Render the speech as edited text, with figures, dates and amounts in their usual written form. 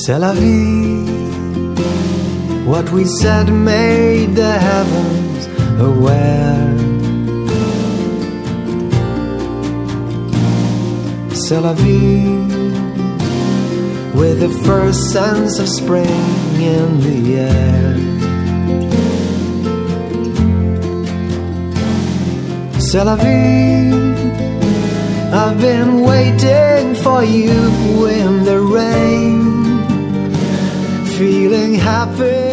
C'est la vie. What we said made the heavens aware. C'est la vie. With the first sense of spring in the air. C'est la vie. I've been waiting for you in the rain, feeling happy